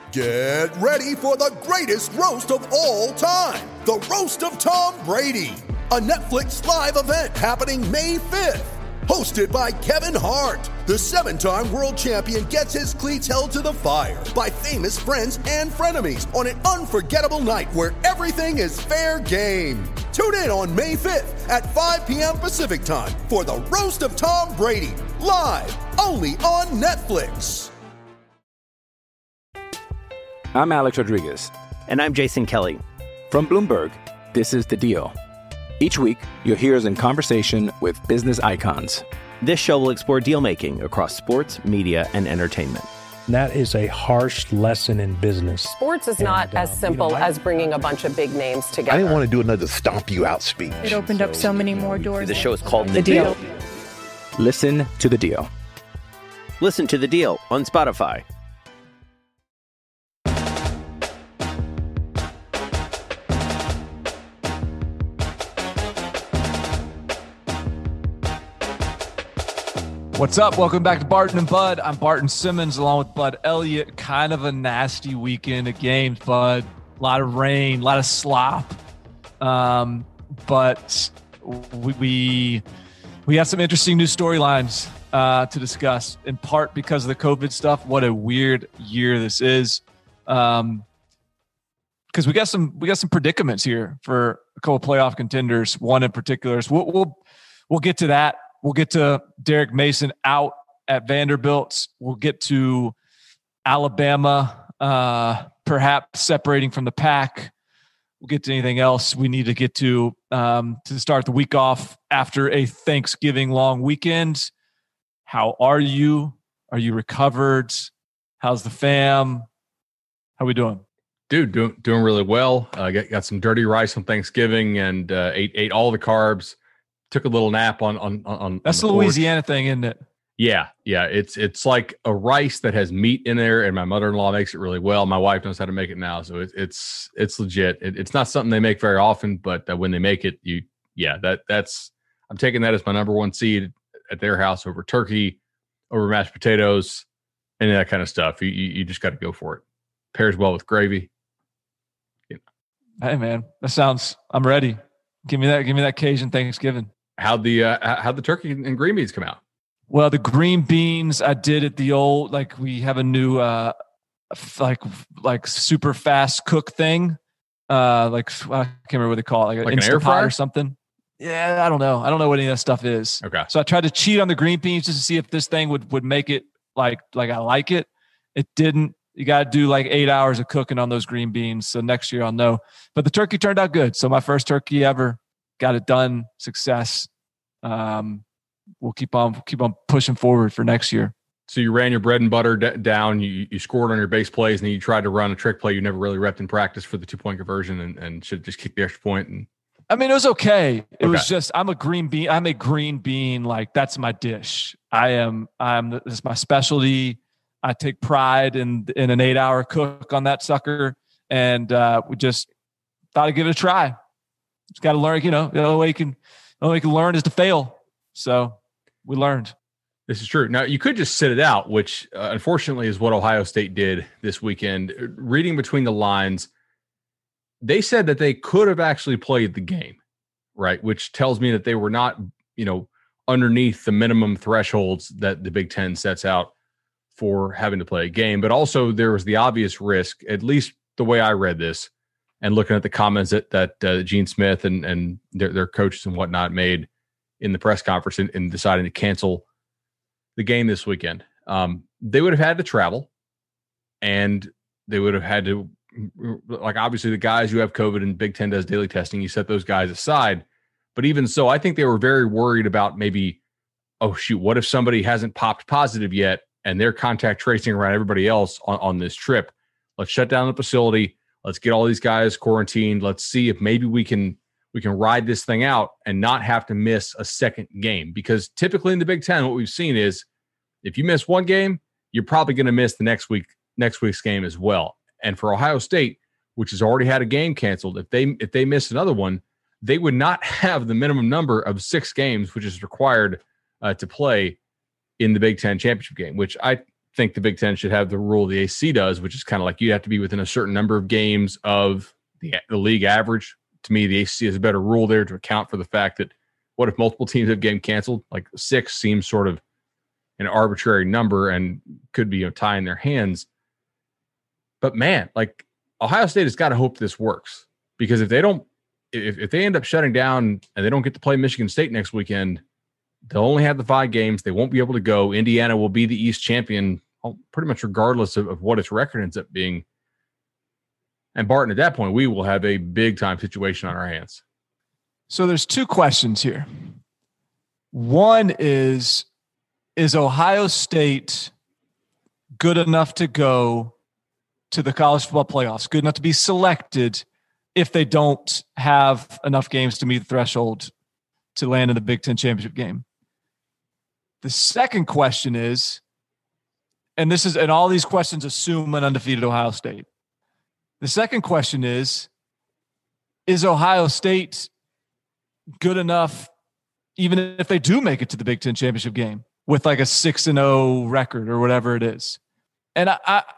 Get ready for the greatest roast of all time, the Roast of Tom Brady, a Netflix live event happening May 5th. Hosted by Kevin Hart, the 7-time world champion gets his cleats held to the fire by famous friends and frenemies on an unforgettable night where everything is fair game. Tune in on May 5th at 5 p.m. Pacific time for the Roast of Tom Brady, live only on Netflix. I'm Alex Rodriguez. And I'm Jason Kelly. From Bloomberg, this is The Deal. Each week, you'll hear us in conversation with business icons. This show will explore deal-making across sports, media, and entertainment. That is a harsh lesson in business. Sports is not as simple as bringing a bunch of big names together. I didn't want to do another stomp you out speech. It opened up so many more doors. The show is called The Deal. Listen to The Deal. Listen to The Deal on Spotify. What's up? Welcome back to Barton and Bud. I'm Barton Simmons along with Bud Elliott. Kind of a nasty weekend of games, Bud. A lot of rain, a lot of slop. But we have some interesting new storylines to discuss, in part because of the COVID stuff. What a weird year this is. Because we got some predicaments here for a couple of playoff contenders. One in particular. So we'll get to that. We'll get to Derek Mason out at Vanderbilt. We'll get to Alabama perhaps separating from the pack. We'll get to anything else we need to get to start the week off after a Thanksgiving long weekend. How are you? Are you recovered? How's the fam? How we doing? Dude, doing really well. Got some dirty rice on Thanksgiving and ate all the carbs. Took a little nap on that's the Louisiana thing, isn't it? Yeah. It's like a rice that has meat in there, and my mother-in-law makes it really well. My wife knows how to make it now, so it's legit. It's not something they make very often, but when they make it, that's I'm taking that as my number one seed at their house over turkey, over mashed potatoes, and that kind of stuff. You just got to go for it. Pairs well with gravy. Hey man, I'm ready. Give me that Cajun Thanksgiving. How'd the turkey and green beans come out? Well, the green beans I did at the old, we have a new super fast cook thing. I can't remember what they call it, like an air fryer or something. Yeah, I don't know what any of that stuff is. Okay. So I tried to cheat on the green beans just to see if this thing would make it like I like it. It didn't. You got to do 8 hours of cooking on those green beans. So next year I'll know. But the turkey turned out good. So my first turkey ever, got it done. Success. We'll keep on pushing forward for next year. So you ran your bread and butter down. You scored on your base plays, and then you tried to run a trick play you never really repped in practice for the 2-point conversion, and should just kick the extra point. And I mean, it was okay. It was just I'm a green bean. That's my dish. This is my specialty. I take pride in an 8-hour cook on that sucker, and we just thought I'd give it a try. Just got to learn, the only way you can learn is to fail. So we learned. This is true. Now, you could just sit it out, which unfortunately is what Ohio State did this weekend. Reading between the lines, they said that they could have actually played the game, right? Which tells me that they were not, underneath the minimum thresholds that the Big Ten sets out for having to play a game. But also there was the obvious risk, at least the way I read this, and looking at the comments that Gene Smith and their coaches and whatnot made in the press conference in deciding to cancel the game this weekend. They would have had to travel, and they would have had to, obviously the guys who have COVID and Big Ten does daily testing, you set those guys aside. But even so, I think they were very worried about maybe, oh shoot, what if somebody hasn't popped positive yet and they're contact tracing around everybody else on this trip? Let's shut down the facility. Let's get all these guys quarantined. Let's see if maybe we can ride this thing out and not have to miss a second game. Because typically in the Big Ten, what we've seen is if you miss one game, you're probably going to miss the next week's game as well. And for Ohio State, which has already had a game canceled, if they miss another one, they would not have the minimum number of 6 games, which is required to play in the Big Ten championship game, which I think the Big Ten should have the rule the AC does, which is kind of like you have to be within a certain number of games of the league average. To me, the ACC has a better rule there to account for the fact that what if multiple teams have game canceled? Like 6 seems sort of an arbitrary number and could be tying their hands. But man, like Ohio State has got to hope this works, because if they don't, if they end up shutting down and they don't get to play Michigan State next weekend, they'll only have the 5 games. They won't be able to go. Indiana will be the East champion pretty much regardless of what its record ends up being. And Barton, at that point, we will have a big time situation on our hands. So there's 2 questions here. One is Ohio State good enough to go to the college football playoffs, good enough to be selected if they don't have enough games to meet the threshold to land in the Big Ten championship game? The second question is, and all these questions assume an undefeated Ohio State. The second question is Ohio State good enough even if they do make it to the Big Ten championship game with like a 6-0 record or whatever it is? And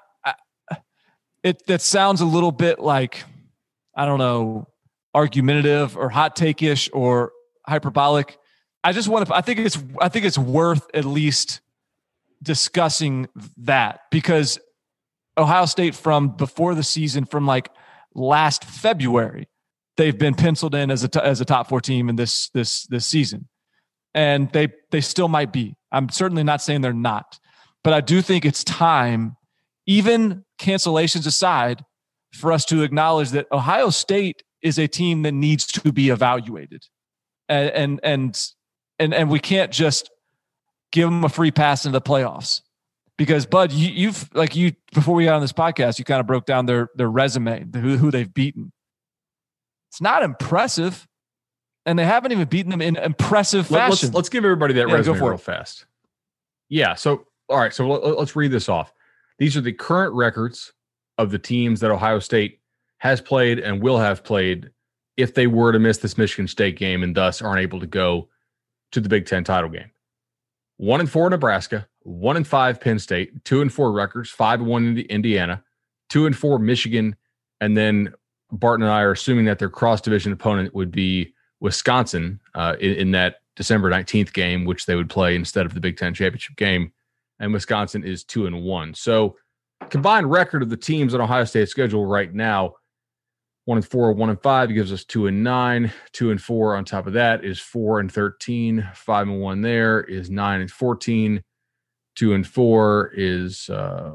that sounds a little bit like, I don't know, argumentative or hot take-ish or hyperbolic. I think it's worth at least discussing that, because Ohio State from before the season, from like last February, they've been penciled in as a top 4 team in this season, and they still might be. I'm certainly not saying they're not, but I do think it's time, even cancellations aside, for us to acknowledge that Ohio State is a team that needs to be evaluated, and we can't just give them a free pass into the playoffs. Because Bud, you before we got on this podcast, you kind of broke down their resume, who they've beaten. It's not impressive, and they haven't even beaten them in impressive fashion. Let's give everybody that resume real fast. Yeah. So all right. So let's read this off. These are the current records of the teams that Ohio State has played and will have played if they were to miss this Michigan State game and thus aren't able to go to the Big Ten title game. 1-4 Nebraska, 1-5 Penn State, 2-4 Rutgers, 5-1 Indiana, 2-4 Michigan, and then Barton and I are assuming that their cross-division opponent would be Wisconsin in that December 19th game, which they would play instead of the Big Ten championship game, and Wisconsin is 2-1. So combined record of the teams on Ohio State's schedule right now, 1-4, 1-5 gives us 2-9. 2-4 on top of that is 4-13. 5-1 there is 9-14. 2-4 is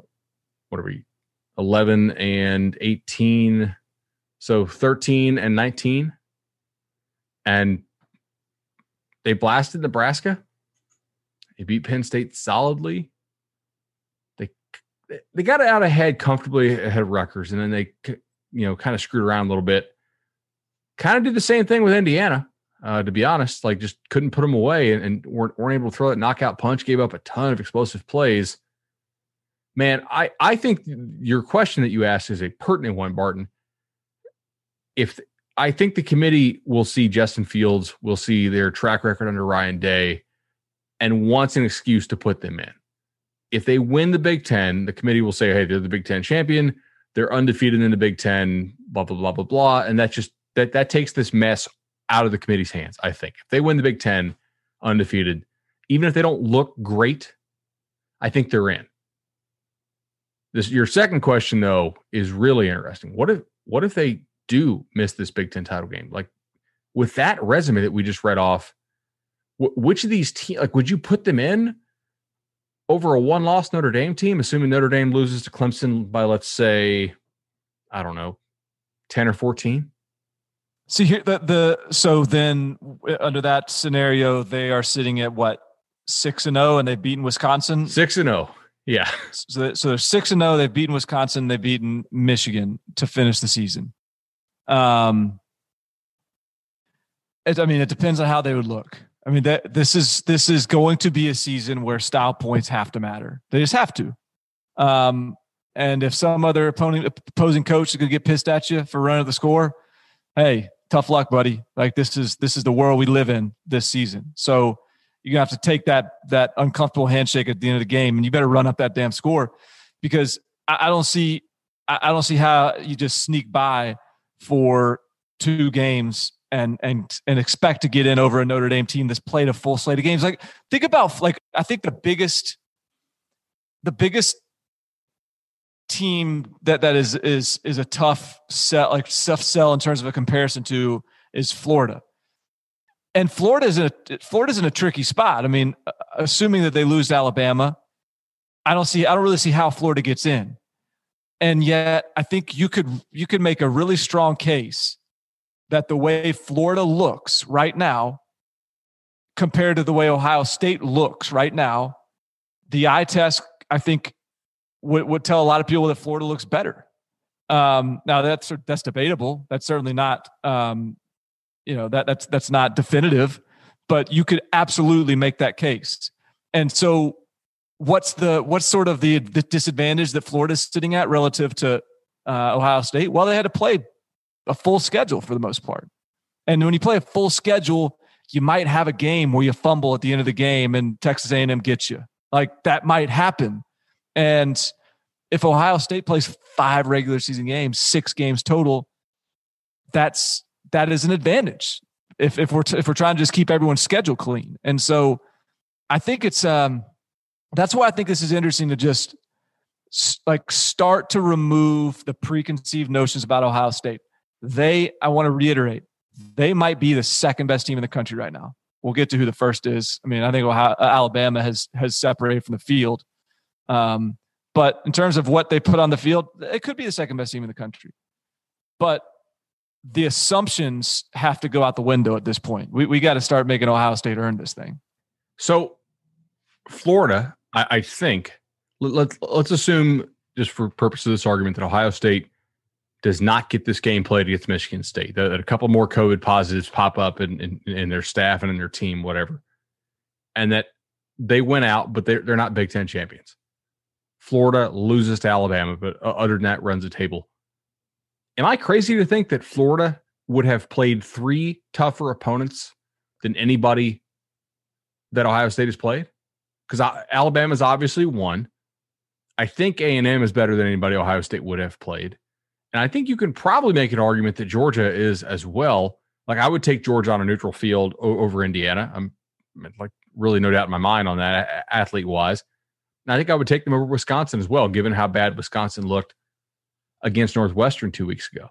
11-18. So 13-19. And they blasted Nebraska. They beat Penn State solidly. They got out ahead comfortably ahead of Rutgers, and then they kind of screwed around a little bit. Kind of did the same thing with Indiana, to be honest. Like, just couldn't put them away and weren't able to throw that knockout punch, gave up a ton of explosive plays. Man, I think your question that you asked is a pertinent one, Barton. I think the committee will see Justin Fields, will see their track record under Ryan Day, and wants an excuse to put them in. If they win the Big Ten, the committee will say, hey, they're the Big Ten champion. They're undefeated in the Big Ten, blah, blah, blah, blah, blah. And that takes this mess out of the committee's hands, I think. If they win the Big Ten undefeated, even if they don't look great, I think they're in. Your second question, though, is really interesting. What if they do miss this Big Ten title game? Like, with that resume that we just read off, which of these teams, like, would you put them in over a one-loss Notre Dame team, assuming Notre Dame loses to Clemson by, let's say, I don't know, 10 or 14? See here, so then under that scenario, they are sitting at what, 6-0, and they've beaten Wisconsin? 6-0, yeah. So they're 6-0. They've beaten Wisconsin. They've beaten Michigan to finish the season. It depends on how they would look. I mean, this is going to be a season where style points have to matter. They just have to. And if some other opposing coach is going to get pissed at you for running the score, hey, tough luck, buddy. Like, this is the world we live in this season. So you're going to have to take that uncomfortable handshake at the end of the game, and you better run up that damn score, because I don't see how you just sneak by for 2 games and expect to get in over a Notre Dame team that's played a full slate of games. Like, think about, like, I think the biggest team that is a tough sell in terms of a comparison to is Florida. And Florida's in a tricky spot. I mean, assuming that they lose to Alabama, I don't really see how Florida gets in. And yet I think you could make a really strong case that the way Florida looks right now compared to the way Ohio State looks right now, the eye test, I think, would tell a lot of people that Florida looks better. Now that's debatable. That's certainly not, that's not definitive, but you could absolutely make that case. And so what's sort of the disadvantage that Florida's sitting at relative to Ohio State? Well, they had to play a full schedule for the most part. And when you play a full schedule, you might have a game where you fumble at the end of the game and Texas A&M gets you. Like, that might happen. And if Ohio State plays 5 regular season games, 6 games total, that is an advantage if we're trying to just keep everyone's schedule clean. And so I think it's that's why I think this is interesting to just start to remove the preconceived notions about Ohio State. I want to reiterate, they might be the second best team in the country right now. We'll get to who the first is. I mean, I think Alabama has separated from the field. But in terms of what they put on the field, it could be the second best team in the country. But the assumptions have to go out the window at this point. We got to start making Ohio State earn this thing. So Florida, I think, let's assume, just for purpose of this argument, that Ohio State does not get this game played against Michigan State, that a couple more COVID positives pop up in their staff and in their team, whatever, and that they went out, but they're not Big Ten champions. Florida loses to Alabama, but other than that, runs the table. Am I crazy to think that Florida would have played 3 tougher opponents than anybody that Ohio State has played? Because Alabama's obviously one. I think A&M is better than anybody Ohio State would have played. And I think you can probably make an argument that Georgia is as well. Like, I would take Georgia on a neutral field over Indiana. I'm like really no doubt in my mind on that, athlete-wise. And I think I would take them over Wisconsin as well, given how bad Wisconsin looked against Northwestern 2 weeks ago.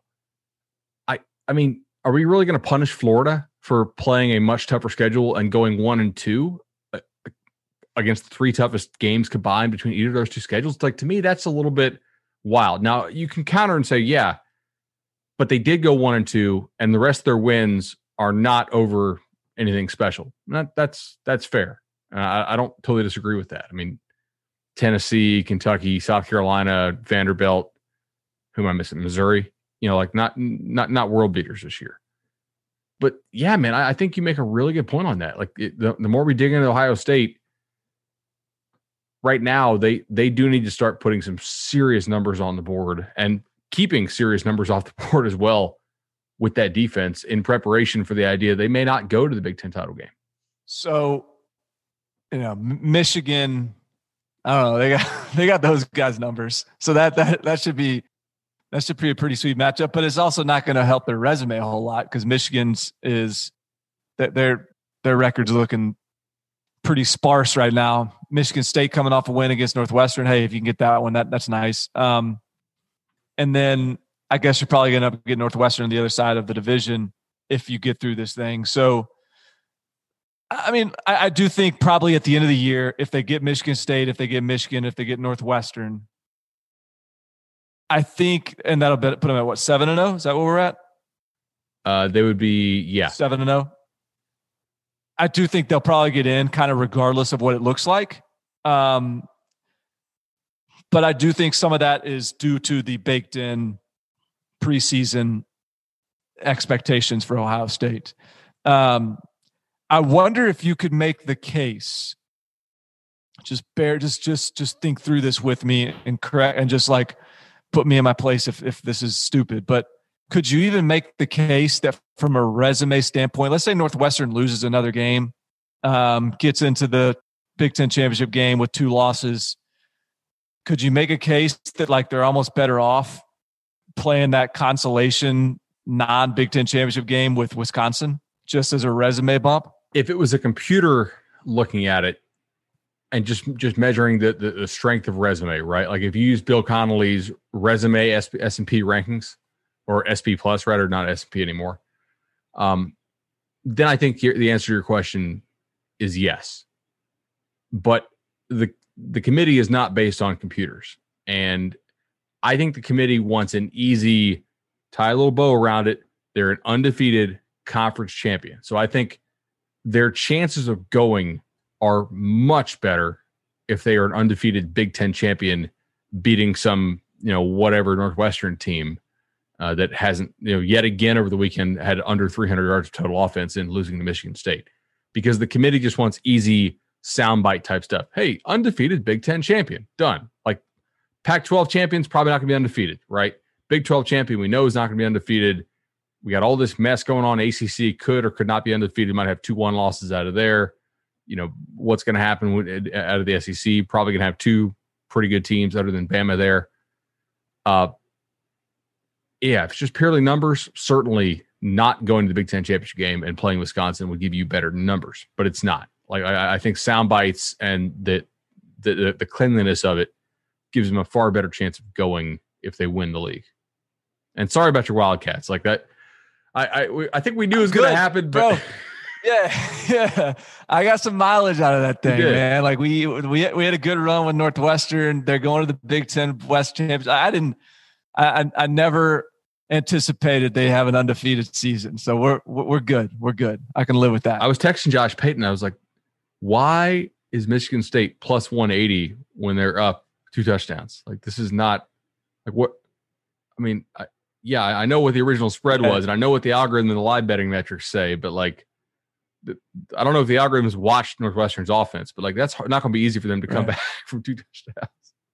I mean, are we really going to punish Florida for playing a much tougher schedule and going 1-2 against the 3 toughest games combined between either of those 2 schedules? Like, to me, that's a little bit wild. Now, you can counter and say, yeah, but they did go 1-2, and the rest of their wins are not over anything special. That's fair. I don't totally disagree with that. I mean, Tennessee, Kentucky, South Carolina, Vanderbilt, who am I missing? Missouri, like not world beaters this year. But yeah, man, I think you make a really good point on that. Like, the more we dig into Ohio State, right now, they do need to start putting some serious numbers on the board and keeping serious numbers off the board as well with that defense in preparation for the idea they may not go to the Big Ten title game. So, Michigan, I don't know, they got those guys' numbers. So that should be a pretty sweet matchup, but it's also not going to help their resume a whole lot, because Michigan's is that their record's looking pretty sparse right now. Michigan State coming off a win against Northwestern. Hey, if you can get that one, that's nice. And then I guess you're probably going to get Northwestern on the other side of the division if you get through this thing. So, I mean, I do think probably at the end of the year, if they get Michigan State, if they get Michigan, if they get Northwestern, I think, and that'll put them at what, 7-0? Is that where we're at? They would be, 7-0. I do think they'll probably get in, kind of regardless of what it looks like. But I do think some of that is due to the baked in preseason expectations for Ohio State. I wonder if you could make the case. Just think through this with me and correct, and just like put me in my place if this is stupid. But could you even make the case that from a resume standpoint, let's say Northwestern loses another game gets into the Big Ten championship game with 2 losses. Could you make a case that like they're almost better off playing that consolation non-Big Ten championship game with Wisconsin just as a resume bump? If it was a computer looking at it and just measuring the strength of resume, right? Like if you use Bill Connolly's resume S&P rankings, or SP plus rather, not S&P anymore, then I think the answer to your question is yes. But the committee is not based on computers. And I think the committee wants an easy, tie a little bow around it. They're an undefeated conference champion. So I think their chances of going are much better if they are an undefeated Big Ten champion beating some, whatever Northwestern team that hasn't, yet again over the weekend had under 300 yards of total offense in losing to Michigan State. Because the committee just wants easy soundbite type stuff. Hey, undefeated Big Ten champion, done. Like Pac-12 champion's probably not going to be undefeated, right? Big 12 champion we know is not going to be undefeated. We got all this mess going on. ACC could or could not be undefeated. Might have 2-1 losses out of there. What's going to happen out of the SEC? Probably going to have 2 pretty good teams other than Bama there. If it's just purely numbers, certainly not going to the Big Ten championship game and playing Wisconsin would give you better numbers, but it's not. Like I think sound bites and the cleanliness of it gives them a far better chance of going if they win the league. And sorry about your Wildcats, like that. I think we knew it was going to happen, but yeah. I got some mileage out of that thing, man. Like we had a good run with Northwestern. They're going to the Big Ten West Championship. I never anticipated they have an undefeated season. So we're good. We're good. I can live with that. I was texting Josh Payton. I was like, why is Michigan State plus 180 when they're up 2 touchdowns? Like, this is not like what, I mean, I know what the original spread was, and I know what the algorithm and the live betting metrics say, but like, I don't know if the algorithms watched Northwestern's offense, but like, that's not going to be easy for them to come back from 2 touchdowns.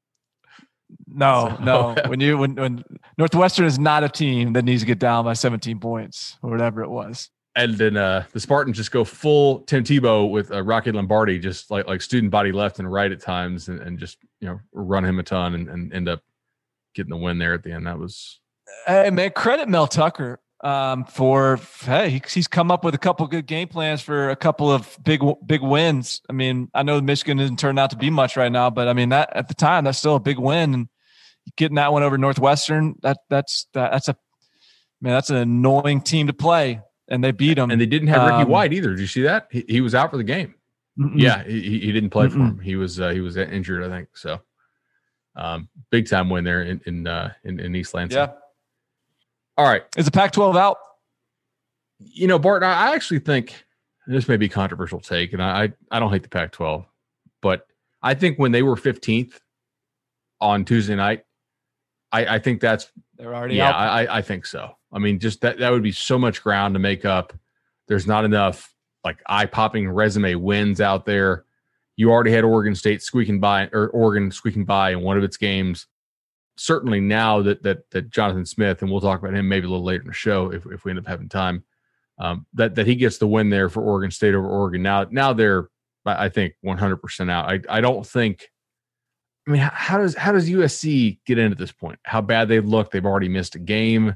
No. When Northwestern is not a team that needs to get down by 17 points or whatever it was. And then the Spartans just go full Tim Tebow with Rocky Lombardi, just like student body left and right at times, and just run him a ton and end up getting the win there at the end. That was, hey man, credit Mel Tucker he's come up with a couple good game plans for a couple of big wins. I mean, I know Michigan didn't turn out to be much right now, but I mean that at the time that's still a big win, and getting that one over Northwestern, that's an annoying team to play. And they beat them. And they didn't have Ricky White either. Did you see that? He was out for the game. Yeah, he didn't play for him. He was injured, I think. So, big time win there in East Lansing. Yeah. All right. Is the Pac-12 out? Barton, I actually think this may be a controversial take, and I don't hate the Pac-12, but I think when they were 15th on Tuesday night, I think they're already out. I think so. I mean, just that would be so much ground to make up. There's not enough like eye-popping resume wins out there. You already had Oregon squeaking by in one of its games. Certainly now that Jonathan Smith, and we'll talk about him maybe a little later in the show if we end up having time, that he gets the win there for Oregon State over Oregon. Now they're, I think, 100% out. I don't think. I mean, how does USC get in at this point? How bad they look? They've already missed a game.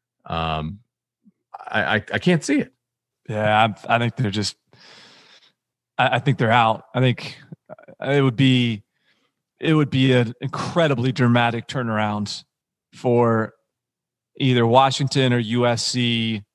I can't see it. Yeah, I think they're just. I think they're out. I think it would be an incredibly dramatic turnaround for either Washington or USC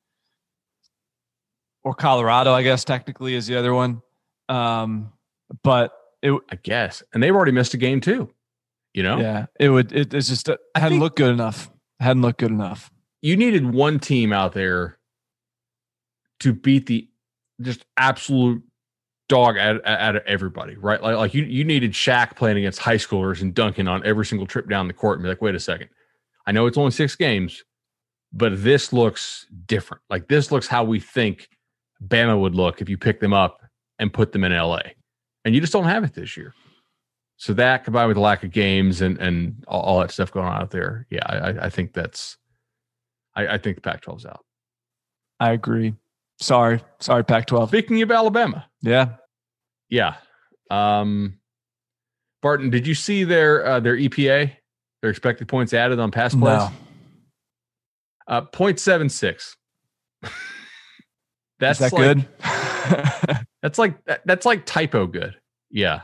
or Colorado, I guess technically is the other one. But I guess, and they've already missed a game too. Yeah, it's just hadn't looked good enough. Hadn't looked good enough. You needed one team out there to beat the just absolute dog out of everybody, right? Like you needed Shaq playing against high schoolers and dunking on every single trip down the court and be like, wait a second. I know it's only 6 games, but this looks different. Like this looks how we think Bama would look if you pick them up and put them in LA. And you just don't have it this year. So that combined with the lack of games and all that stuff going on out there. Yeah, I think I think the Pac-12's out. I agree. Sorry, Pac-12. Speaking of Alabama. Yeah. Yeah. Barton, did you see their EPA, their expected points added on pass plays? No. 0.76. Is that good? That's like typo good. Yeah.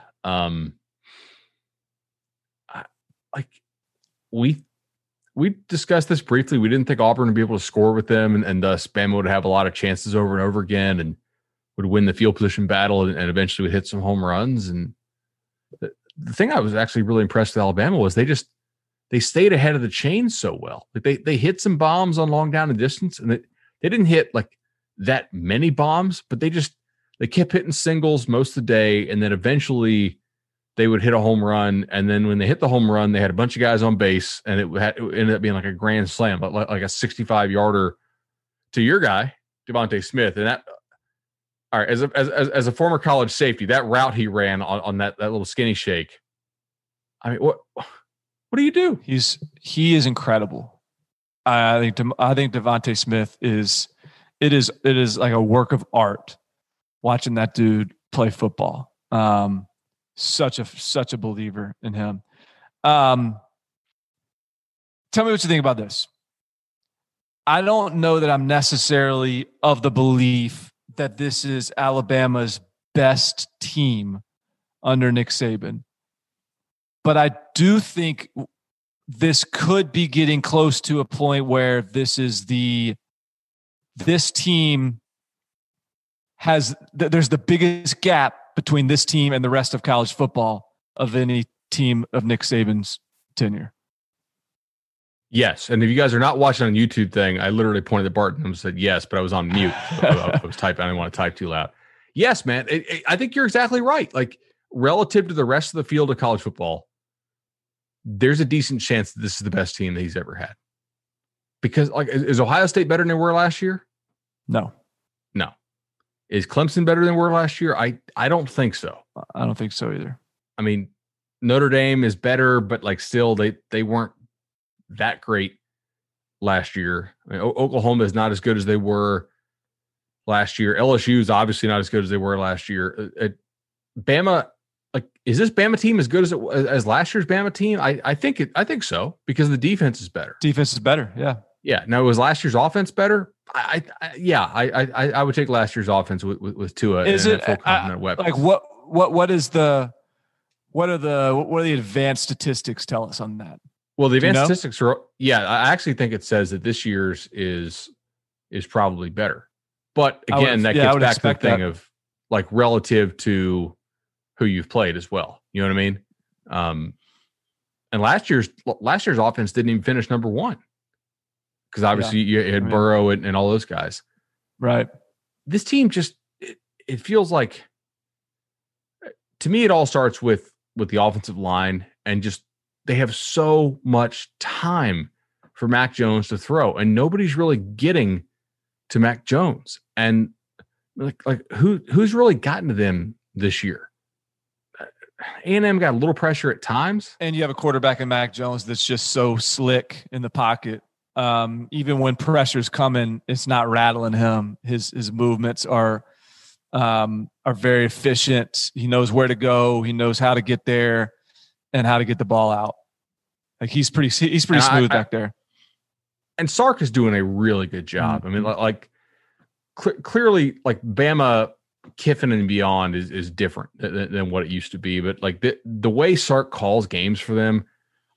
We discussed this briefly. We didn't think Auburn would be able to score with them, and thus Bama would have a lot of chances over and over again, and would win the field position battle, and eventually would hit some home runs. And the thing I was actually really impressed with Alabama was they stayed ahead of the chain so well. Like they hit some bombs on long down and distance, and they didn't hit like that many bombs, but they kept hitting singles most of the day, and then eventually they would hit a home run. And then when they hit the home run, they had a bunch of guys on base, and it ended up being like a grand slam, but like a 65-yarder to your guy, Devontae Smith. And that, all right, as a former college safety, that route he ran on that little skinny shake. I mean, what do you do? He is incredible. I think Devontae Smith is like a work of art watching that dude play football. Such a believer in him. Tell me what you think about this. I don't know that I'm necessarily of the belief that this is Alabama's best team under Nick Saban, but I do think this could be getting close to a point where this team there's the biggest gap between this team and the rest of college football of any team of Nick Saban's tenure. Yes. And if you guys are not watching on YouTube thing, I literally pointed at Barton and said yes, but I was on mute. I was typing. I didn't want to type too loud. Yes, man. I think you're exactly right. Like relative to the rest of the field of college football, there's a decent chance that this is the best team that he's ever had. Because like, is Ohio State better than they were last year? No. Is Clemson better than they were last year? I don't think so. I don't think so either. I mean, Notre Dame is better, but like still they weren't that great last year. I mean, Oklahoma is not as good as they were last year. LSU is obviously not as good as they were last year. Bama, like, is this Bama team as good as last year's Bama team? I think so, because the defense is better. Defense is better, yeah. Yeah. Now, was last year's offense better? I would take last year's offense with Tua. Is it full complement weapons. Like what are the advanced statistics tell us on that? Well, the advanced statistics are, I actually think it says that this year's is probably better. But again, that gets back to the thing of like relative to who you've played as well. You know what I mean? And last year's offense didn't even finish number one. Because obviously you had Burrow and all those guys. Right. This team just, it feels like, to me, it all starts with the offensive line, and just they have so much time for Mac Jones to throw, and nobody's really getting to Mac Jones. And like who's really gotten to them this year? A&M got a little pressure at times. And you have a quarterback in Mac Jones that's just so slick in the pocket. Even when pressure's coming, it's not rattling him. His movements are very efficient. He knows where to go. He knows how to get there and how to get the ball out. Like he's pretty smooth back there. And Sark is doing a really good job. Mm-hmm. I mean, clearly, like Bama, Kiffin and beyond is different than what it used to be. But like the way Sark calls games for them,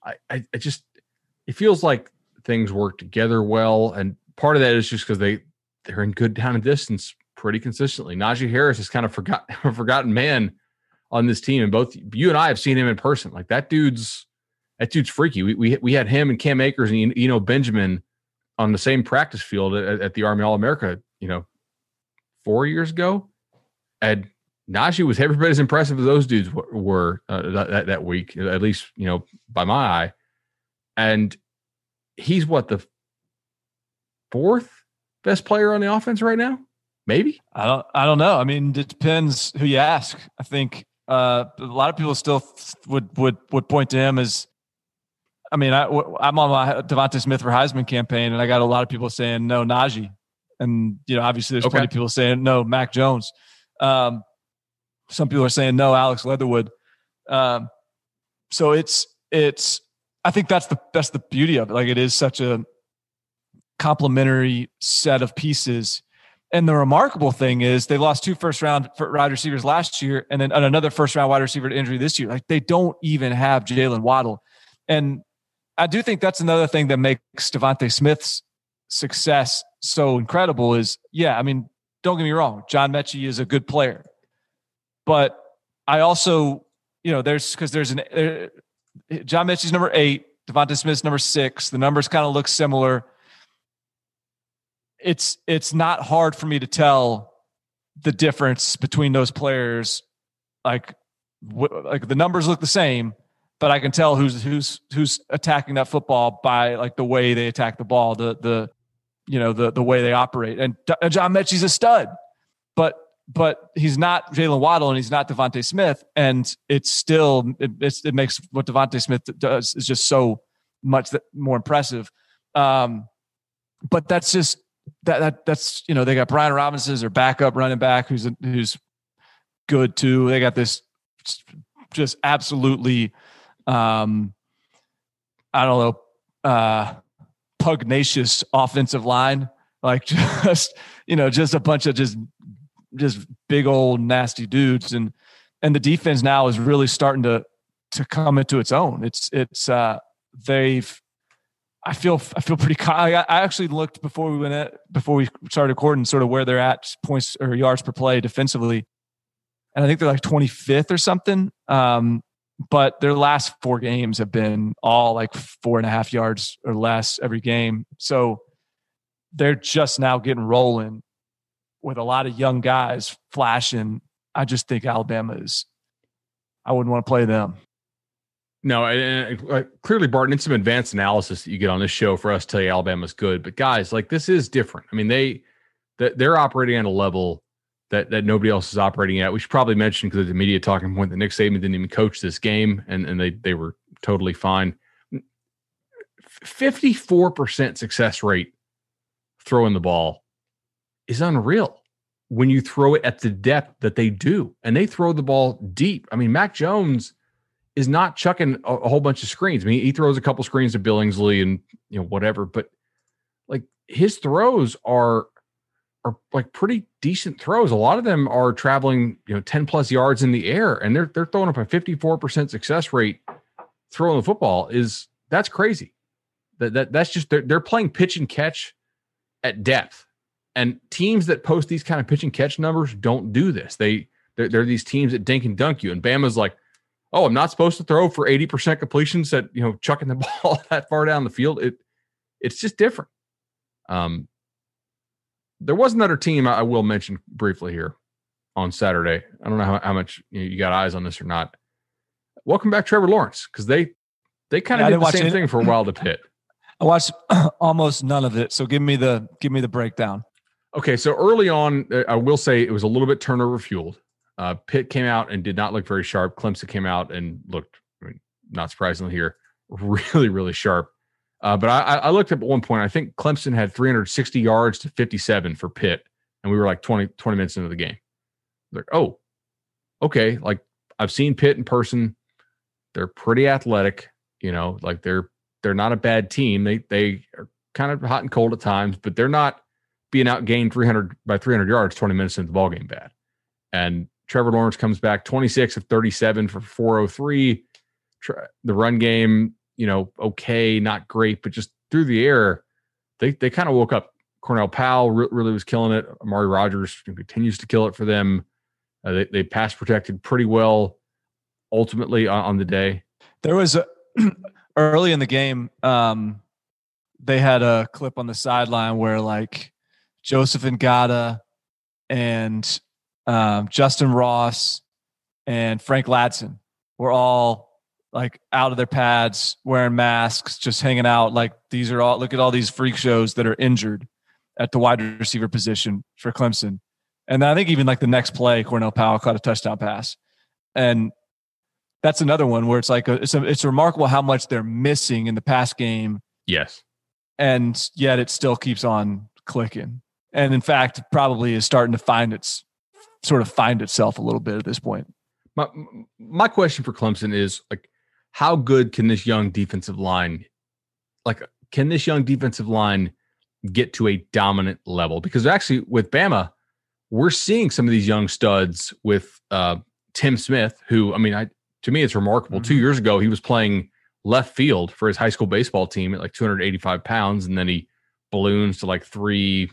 it feels like things work together well, and part of that is just because they're in good down and distance pretty consistently. Najee Harris is kind of a forgotten man on this team, and both you and I have seen him in person. Like that dude's freaky. We had him and Cam Akers and Benjamin on the same practice field at the Army All-America 4 years ago, and Najee was every bit as impressive as those dudes were that week, at least by my eye. And he's the fourth best player on the offense right now? Maybe. I don't know. I mean, it depends who you ask. I think a lot of people still would point to him as. I mean, I'm on my Devontae Smith for Heisman campaign, and I got a lot of people saying no, Najee, and obviously there's plenty of people saying no, Mac Jones. Some people are saying no, Alex Leatherwood. So it's. I think that's the beauty of it. Like, it is such a complementary set of pieces. And the remarkable thing is they lost 2 first-round wide receivers last year, and then another first-round wide receiver to injury this year. Like, they don't even have Jalen Waddle. And I do think that's another thing that makes Devontae Smith's success so incredible is, yeah, I mean, don't get me wrong, John Mechie is a good player. But I also, John Mechie's number 8, Devontae Smith's number 6. The numbers kind of look similar. It's not hard for me to tell the difference between those players. Like the numbers look the same, but I can tell who's attacking that football by like the way they attack the ball, the way they operate. And John Mechie's a stud, but he's not Jalen Waddle and he's not Devontae Smith. And it's still, it makes what Devontae Smith does is just so much more impressive. But that's just, that's they got Brian Robinson as their backup running back who's good too. They got this just absolutely pugnacious offensive line, like just a bunch of just big old nasty dudes, and the defense now is really starting to come into its own. I feel pretty. I actually looked before we started recording, sort of where they're at points or yards per play defensively, and I think they're like 25th or something. But their last 4 games have been all like 4.5 yards or less every game. So they're just now getting rolling with a lot of young guys flashing. I just think Alabama I wouldn't want to play them. No, and clearly, Barton, it's some advanced analysis that you get on this show for us to tell you Alabama's good. But guys, like, this is different. I mean, they're operating at a level that nobody else is operating at. We should probably mention, because the media talking point, that Nick Saban didn't even coach this game, and they were totally fine. 54% success rate throwing the ball is unreal when you throw it at the depth that they do. And they throw the ball deep. I mean, Mac Jones is not chucking a whole bunch of screens. I mean, he throws a couple screens to Billingsley and whatever, but like his throws are like pretty decent throws. A lot of them are traveling 10 plus yards in the air, and they're throwing up a 54% success rate throwing the football. That's crazy. That's just they're playing pitch and catch at depth, and teams that post these kind of pitch and catch numbers don't do this. They're these teams that dink and dunk you, and Bama's like, oh, I'm not supposed to throw for 80% completions at, chucking the ball that far down the field. It's just different. There was another team I will mention briefly here on Saturday. I don't know how much you got eyes on this or not. Welcome back, Trevor Lawrence, because they kind of did the same thing for a while to Pitt. I watched almost none of it, so give me the breakdown. Okay, so early on, I will say it was a little bit turnover fueled. Pitt came out and did not look very sharp. Clemson came out and looked, not surprisingly here, really, really sharp. But I looked up at one point. I think Clemson had 360 yards to 57 for Pitt, and we were like 20 minutes into the game. Like, oh, okay. Like, I've seen Pitt in person. They're pretty athletic. Like they're not a bad team. They are kind of hot and cold at times, but they're not being outgained 300 yards 20 minutes into the ballgame bad. And Trevor Lawrence comes back 26 of 37 for 403. The run game, okay, not great, but just through the air, they kind of woke up. Cornell Powell really was killing it. Amari Rodgers continues to kill it for them. They pass protected pretty well ultimately on the day. There was early in the game, they had a clip on the sideline where like Joseph Ngata and Justin Ross and Frank Ladson were all like out of their pads, wearing masks, just hanging out. Like, these are all, look at all these freak shows that are injured at the wide receiver position for Clemson. And I think even like the next play, Cornell Powell caught a touchdown pass. And that's another one where it's like, it's remarkable how much they're missing in the pass game. Yes. And yet it still keeps on clicking. And in fact, probably is starting to find its sort of find itself a little bit at this point. My question for Clemson is, like, how good can this young defensive line, get to a dominant level? Because actually with Bama, we're seeing some of these young studs with Tim Smith, who, I mean, to me, it's remarkable. 2 years ago, he was playing left field for his high school baseball team at like 285 pounds. And then he balloons to like 3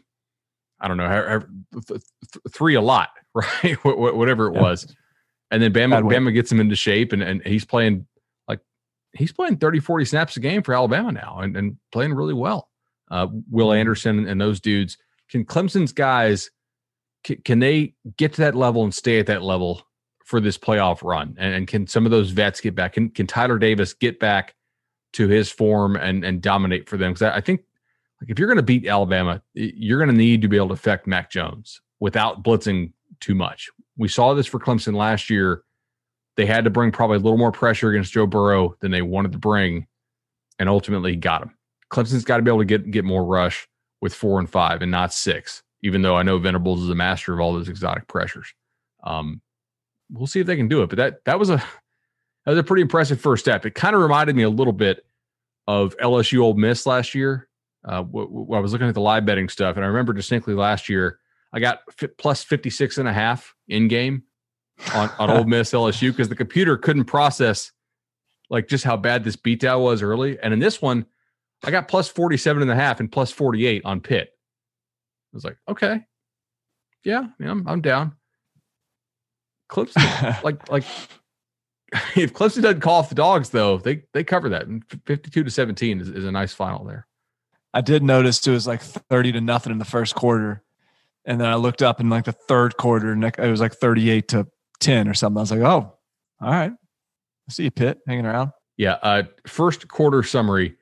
a lot, right? Whatever it was. And then Bama gets him into shape, and he's playing 30, 40 snaps a game for Alabama now and playing really well. Will Anderson and those dudes. Can Clemson's guys, can they get to that level and stay at that level for this playoff run? And can some of those vets get back? Can Tyler Davis get back to his form and dominate for them? Because I think, like, if you're going to beat Alabama, you're going to need to be able to affect Mac Jones without blitzing too much. We saw this for Clemson last year. They had to bring probably a little more pressure against Joe Burrow than they wanted to bring, and ultimately got him. Clemson's got to be able to get more rush with 4 and 5 and not 6, even though I know Venables is a master of all those exotic pressures. We'll see if they can do it, but that was a pretty impressive first step. It kind of reminded me a little bit of LSU Ole Miss last year. I was looking at the live betting stuff, and I remember distinctly last year I got plus 56.5 in game on Ole Miss LSU because the computer couldn't process like just how bad this beatdown was early. And in this one, I got plus 47.5 and plus 48 on Pitt. I was like, okay, yeah, I'm down. Clemson, like if Clemson doesn't call off the dogs, though, they cover that. And 52-17 is a nice final there. I did notice it was like 30-0 in the first quarter. And then I looked up in like the third quarter and it was like 38-10 or something. I was like, oh, all right. I see you, Pitt, hanging around. Yeah. First quarter summary,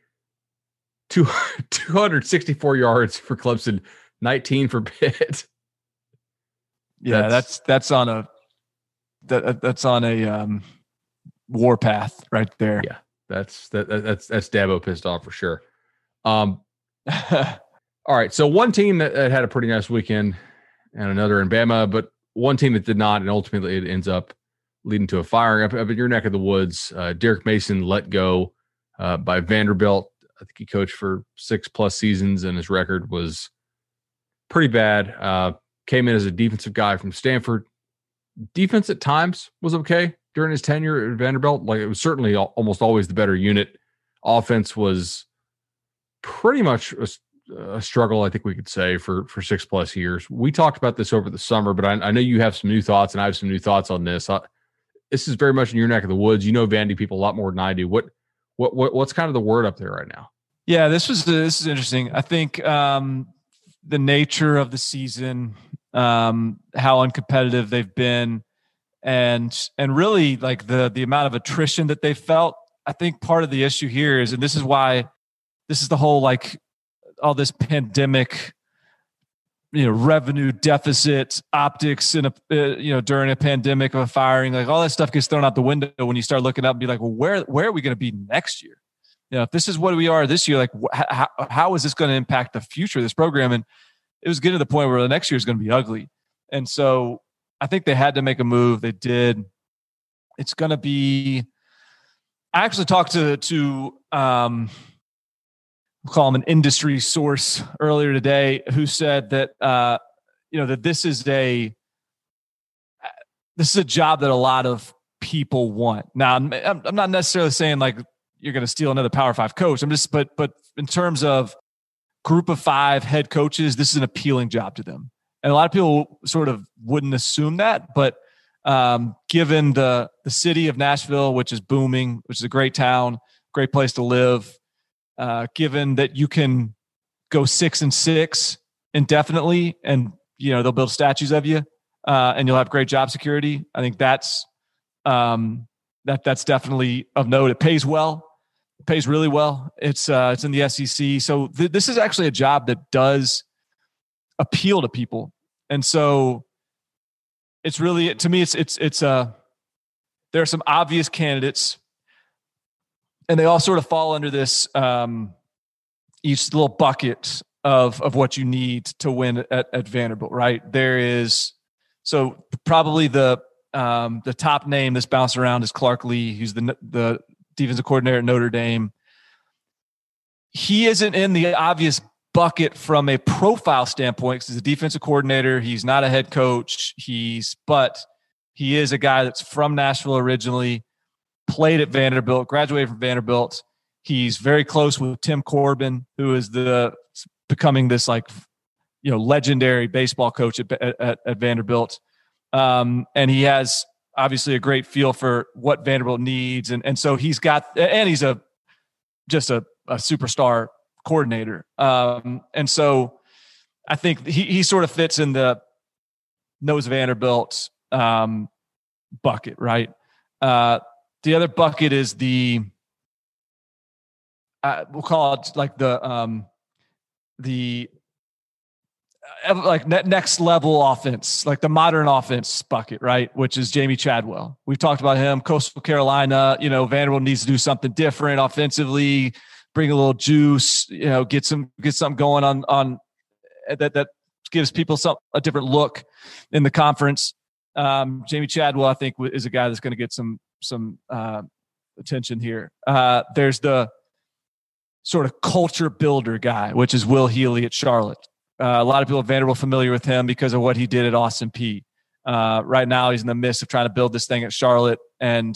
264 yards for Clemson, 19 for Pitt. Yeah, that's on a war path right there. Yeah, that's Dabo pissed off for sure. All right, so one team that had a pretty nice weekend and another in Bama, but one team that did not, and ultimately it ends up leading to a firing up in your neck of the woods. Derek Mason let go by Vanderbilt. I think he coached for 6+ seasons, and his record was pretty bad. Came in as a defensive guy from Stanford. Defense at times was okay during his tenure at Vanderbilt. Like, it was certainly almost always the better unit. Offense was pretty much a struggle, I think we could say, for 6+ years. We talked about this over the summer, but I know you have some new thoughts, and I have some new thoughts on this. This is very much in your neck of the woods. You know Vandy people a lot more than I do. What's kind of the word up there right now? Yeah, this is interesting. I think the nature of the season, how uncompetitive they've been, and really like the amount of attrition that they felt. I think part of the issue here is, and this is why this is the whole like all this pandemic, revenue deficit optics in during a pandemic of a firing, like all that stuff gets thrown out the window when you start looking up and be like, well, where are we going to be next year? If this is what we are this year, like how is this going to impact the future of this program? And it was getting to the point where the next year is going to be ugly. And so I think they had to make a move. They did. It's going to be, I actually talked to we'll call him an industry source earlier today, who said that, that this is a job that a lot of people want. Now, I'm not necessarily saying like you're going to steal another Power 5 coach. But in terms of group of 5 head coaches, this is an appealing job to them. And a lot of people sort of wouldn't assume that, but given the city of Nashville, which is booming, which is a great town, great place to live, given that you can go 6-6 indefinitely, and they'll build statues of you, and you'll have great job security. I think that's definitely of note. It pays well. It pays really well. It's in the SEC, so this is actually a job that does appeal to people, and so it's really, to me, it's there are some obvious candidates. And they all sort of fall under this each little bucket of what you need to win at Vanderbilt, right? There is So probably the top name that's bounced around is Clark Lee, who's the defensive coordinator at Notre Dame. He isn't in the obvious bucket from a profile standpoint because he's a defensive coordinator. He's not a head coach. But he is a guy that's from Nashville originally, played at Vanderbilt, graduated from Vanderbilt. He's very close with Tim Corbin, who is becoming this legendary baseball coach at Vanderbilt. And he has obviously a great feel for what Vanderbilt needs. And so he's just a superstar coordinator. And so I think he sort of fits in the knows Vanderbilt bucket, right? The other bucket is we'll call it like the next level offense, like the modern offense bucket, right? Which is Jamie Chadwell. We've talked about him, Coastal Carolina. Vanderbilt needs to do something different offensively, bring a little juice, get something going on that gives people a different look in the conference. Jamie Chadwell, I think, is a guy that's going to get some attention here. There's the sort of culture builder guy, which is Will Healy at Charlotte. A lot of people at Vanderbilt familiar with him because of what he did at Austin Peay. Right now, he's in the midst of trying to build this thing at Charlotte, and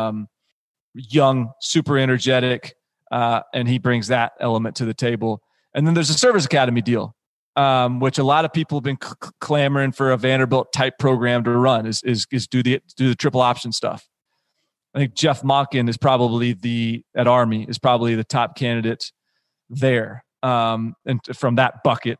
young, super energetic, and he brings that element to the table. And then there's a service academy deal, which a lot of people have been clamoring for a Vanderbilt type program to run. Is do the triple option stuff. I think Jeff Monken is probably at Army is probably the top candidate there, and from that bucket.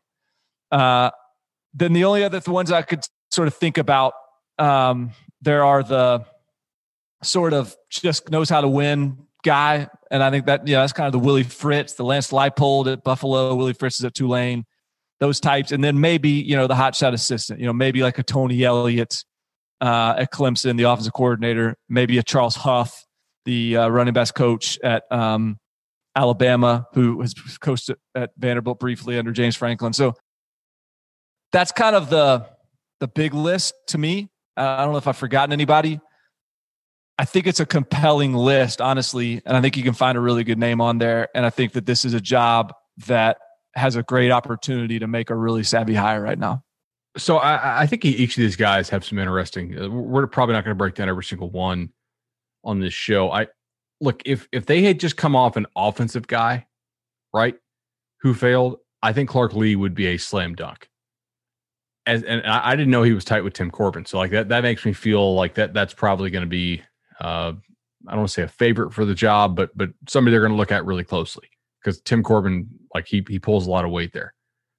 Then the only other ones I could sort of think about, there are the sort of just knows how to win guy. And I think that, that's kind of the Willie Fritz, the Lance Leipold at Buffalo, Willie Fritz is at Tulane, those types. And then maybe, the hotshot assistant, maybe like a Tony Elliott at Clemson, the offensive coordinator, maybe a Charles Huff, the running backs coach at Alabama, who has coached at Vanderbilt briefly under James Franklin. So that's kind of the big list to me. I don't know if I've forgotten anybody. I think it's a compelling list, honestly, and I think you can find a really good name on there. And I think that this is a job that has a great opportunity to make a really savvy hire right now. So I think each of these guys have some interesting. We're probably not going to break down every single one on this show. If they had just come off an offensive guy, right, who failed, I think Clark Lee would be a slam dunk. And I didn't know he was tight with Tim Corbin, so that makes me feel like that's probably going to be I don't want to say a favorite for the job, but somebody they're going to look at really closely because Tim Corbin, he pulls a lot of weight there.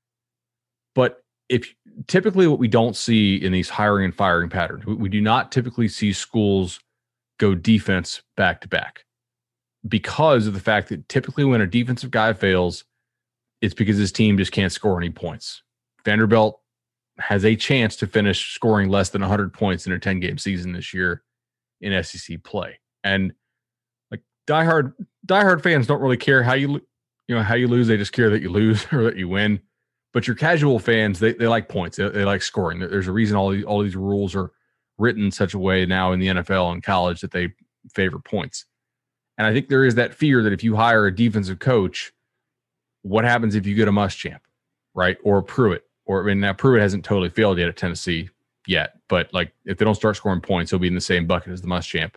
But if typically what we don't see in these hiring and firing patterns, we do not typically see schools go defense back to back because of the fact that typically when a defensive guy fails, it's because his team just can't score any points. Vanderbilt has a chance to finish scoring less than 100 points in a 10-game season this year in SEC play. And diehard fans don't really care how you lose. They just care that you lose or that you win. But your casual fans, they like points. They like scoring. There's a reason all these rules are written in such a way now in the NFL and college that they favor points. And I think there is that fear that if you hire a defensive coach, what happens if you get a Muschamp, right? Or a Pruitt. Now Pruitt hasn't totally failed yet at Tennessee yet, but if they don't start scoring points, he'll be in the same bucket as the Muschamp.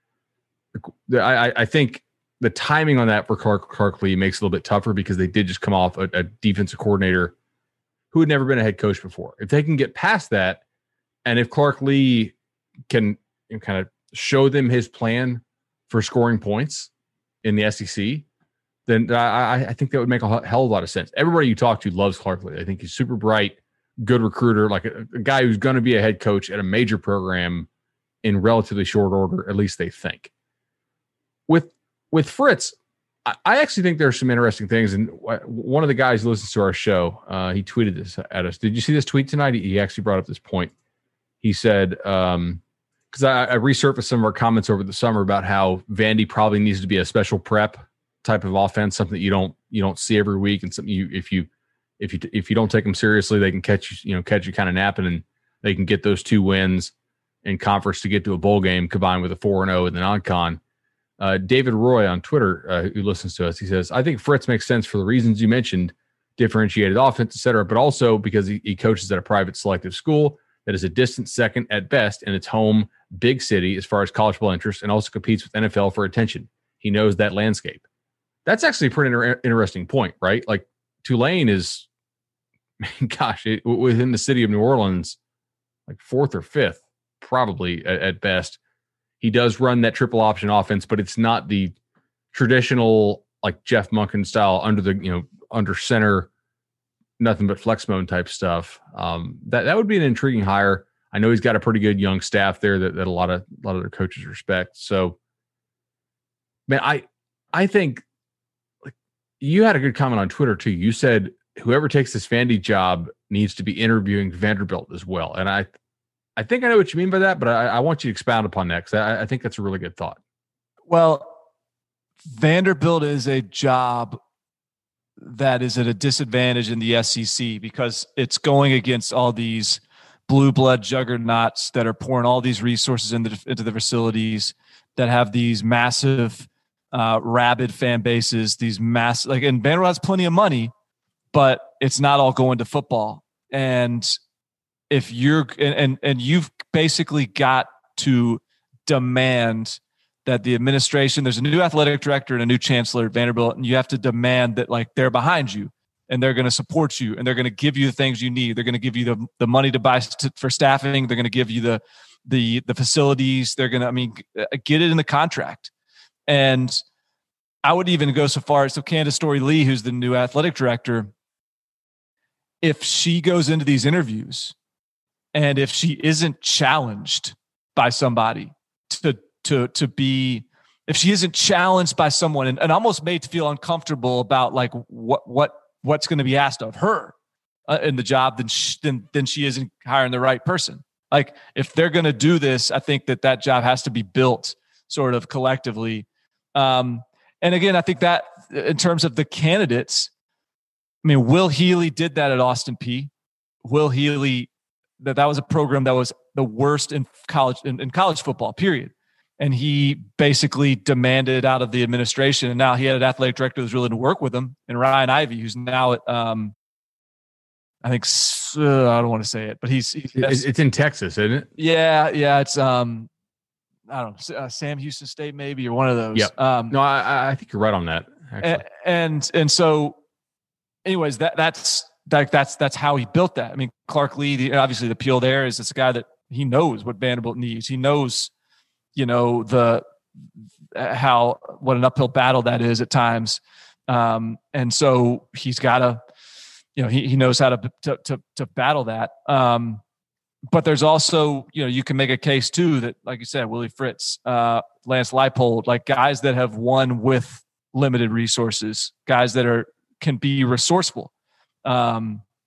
I think the timing on that for Clark Lee makes it a little bit tougher because they did just come off a defensive coordinator who had never been a head coach before. If they can get past that, and if Clark Lee can kind of show them his plan for scoring points in the SEC, then I think that would make a hell of a lot of sense. Everybody you talk to loves Clark Lee. I think he's super bright, good recruiter, like a guy who's going to be a head coach at a major program in relatively short order, at least they think. With Fritz, I actually think there's some interesting things. And one of the guys who listens to our show, he tweeted this at us. Did you see this tweet tonight? He actually brought up this point. He said, because I resurfaced some of our comments over the summer about how Vandy probably needs to be a special prep type of offense, something that you don't see every week, and something if you don't take them seriously, they can catch you kind of napping. And they can get those 2 wins in conference to get to a bowl game combined with a 4-0 in the non-con. David Roy on Twitter, who listens to us, he says, I think Fritz makes sense for the reasons you mentioned, differentiated offense, et cetera, but also because he coaches at a private selective school that is a distant second at best in its home big city as far as college football interest, and also competes with NFL for attention. He knows that landscape. That's actually a pretty interesting point, right? Like Tulane is, within the city of New Orleans, like 4th or 5th, probably at best. He does run that triple option offense, but it's not the traditional like Jeff Monken style under center, nothing but flex mode type stuff. That would be an intriguing hire. I know he's got a pretty good young staff there that a lot of their coaches respect. So, man, I think like you had a good comment on Twitter too. You said whoever takes this Vandy job needs to be interviewing Vanderbilt as well. And I think I know what you mean by that, but I want you to expound upon that because I think that's a really good thought. Well, Vanderbilt is a job that is at a disadvantage in the SEC because it's going against all these blue blood juggernauts that are pouring all these resources into the facilities that have these massive, rabid fan bases, these massive, and Vanderbilt has plenty of money, but it's not all going to football. And if you're, and you've basically got to demand that the administration, there's a new athletic director and a new chancellor at Vanderbilt, and you have to demand that they're behind you and they're going to support you and they're going to give you the things you need. They're going to give you the money to buy for staffing. They're going to give you the facilities. They're going to, get it in the contract. And I would even go so far as Candace Story-Lee, who's the new athletic director, if she goes into these interviews and if she isn't challenged by somebody to be, if she isn't challenged by someone and almost made to feel uncomfortable about what's going to be asked of her in the job, then she isn't hiring the right person. Like if they're going to do this, I think that job has to be built sort of collectively. And again, I think that in terms of the candidates, Will Healy did that at Austin Peay. Will Healy, that was a program that was the worst in college in college football, period. And he basically demanded out of the administration. And now he had an athletic director who's willing to work with him, and Ryan Ivey, who's now at, I think, I don't want to say it, but it's in Texas, isn't it? Yeah. It's, I don't know, Sam Houston State maybe, or one of those. Yep. No, I think you're right on that. Actually. And so anyways, that's how he built that. Clark Lee, obviously the appeal there is it's a guy that he knows what Vanderbilt needs. He knows, what an uphill battle that is at times. And so he's got to, he knows how to battle that. But there's also, you can make a case too that, like you said, Willie Fritz, Lance Leipold, guys that have won with limited resources, guys that can be resourceful. By